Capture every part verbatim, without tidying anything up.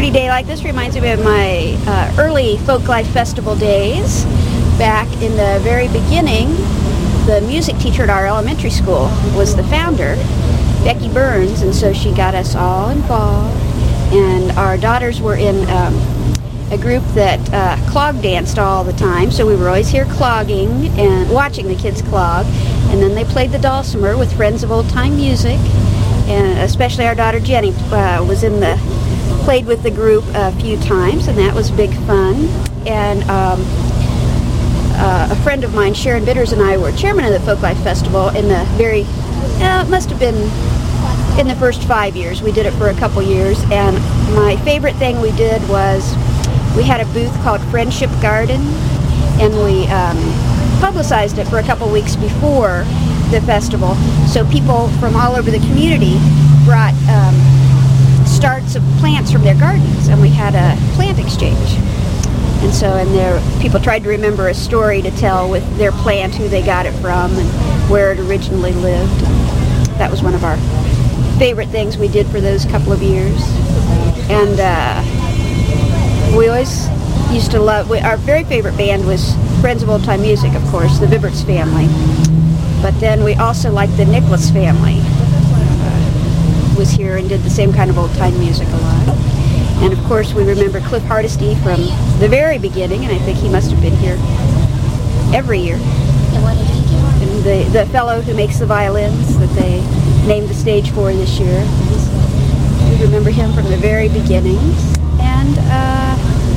pretty day like this reminds me of my uh, early Folklife Festival days. Back in the very beginning, the music teacher at our elementary school was the founder, Becky Burns, and so she got us all involved. And our daughters were in um, a group that uh, clog danced all the time, so we were always here clogging and watching the kids clog. And then they played the dulcimer with Friends of Old Time Music, and especially our daughter Jenny uh, was in the played with the group a few times, and that was big fun. And um, uh, a friend of mine, Sharon Bitters, and I were chairman of the Folklife Festival in the very, uh, it must have been in the first five years. We did it for a couple years, and my favorite thing we did was we had a booth called Friendship Garden, and we um, publicized it for a couple weeks before the festival, so people from all over the community brought um, starts of plants from their gardens, and we had a plant exchange. And so, and there, people tried to remember a story to tell with their plant, who they got it from, and where it originally lived. That was one of our favorite things we did for those couple of years. And uh, we always used to love, we, our very favorite band was Friends of Old Time Music, of course, the Viberts family. But then we also liked the Nicholas family. Was here and did the same kind of old time music a lot. And of course we remember Cliff Hardesty from the very beginning, and I think he must have been here every year. And what did he do? And the, the fellow who makes the violins that they named the stage for this year. We remember him from the very beginning. And uh,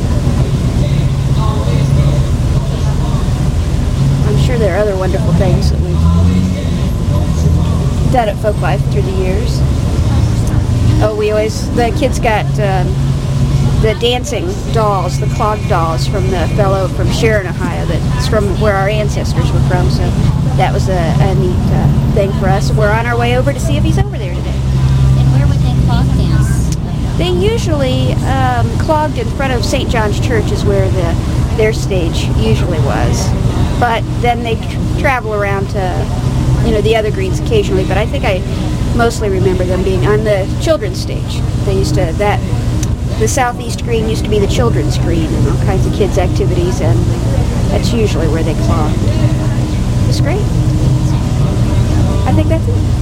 I'm sure there are other wonderful things that we've done at Folklife through the years. Oh, we always, the kids got um, the dancing dolls, the clog dolls from the fellow from Sharon, Ohio, that's from where our ancestors were from, so that was a, a neat uh, thing for us. We're on our way over to see if he's over there today. And where would they clog dance? They usually um, clogged in front of Saint John's Church is where the their stage usually was, but then they tr- travel around to, you know, the other greens occasionally, but I think I mostly remember them being on the children's stage. They used to, that, the southeast green used to be the children's green and all kinds of kids' activities, and that's usually where they clogged. It's great. I think that's it.